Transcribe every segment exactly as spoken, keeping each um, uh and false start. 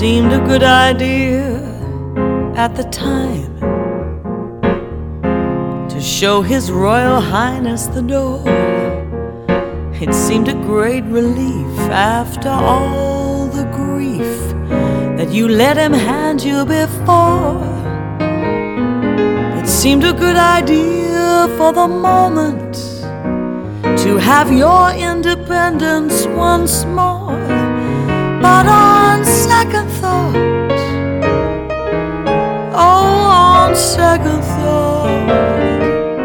seemed a good idea at the time to show His Royal Highness the door. It seemed a great relief after all the grief that you let him hand you before. It seemed a good idea for the moment to have your independence once more. But on second thought, oh, on second thought,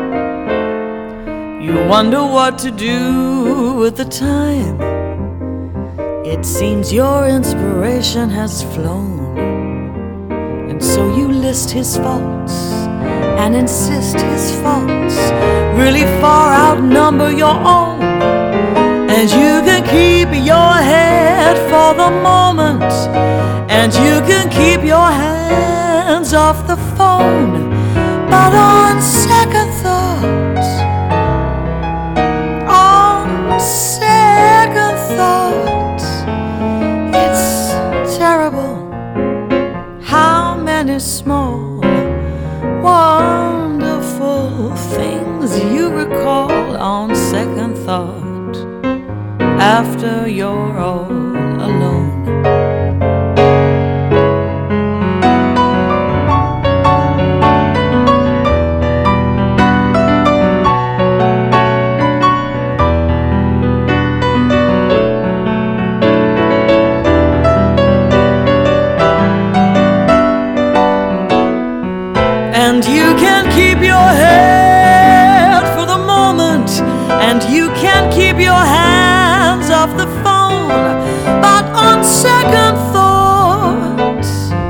you wonder what to do with the time. It seems your inspiration has flown, and so you list his faults and insist his faults really far outnumber your own. And you can keep your head for the moment, and you can keep your hands off the phone. But on second thought, on second thought, it's terrible how many small, wonderful things you recall on second thought after you're all alone. And you can keep your head for the moment, and you can keep your hands off the phone. But on second thought,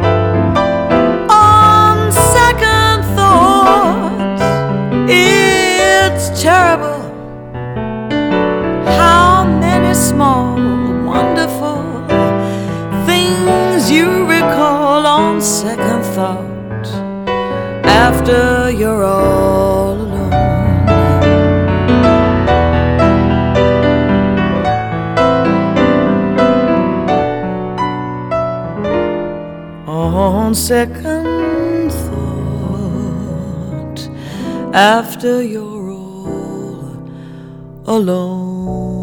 on second thought, it's terrible how many small, wonderful things you recall on second thought after you're all alone. On second thought after you're all alone.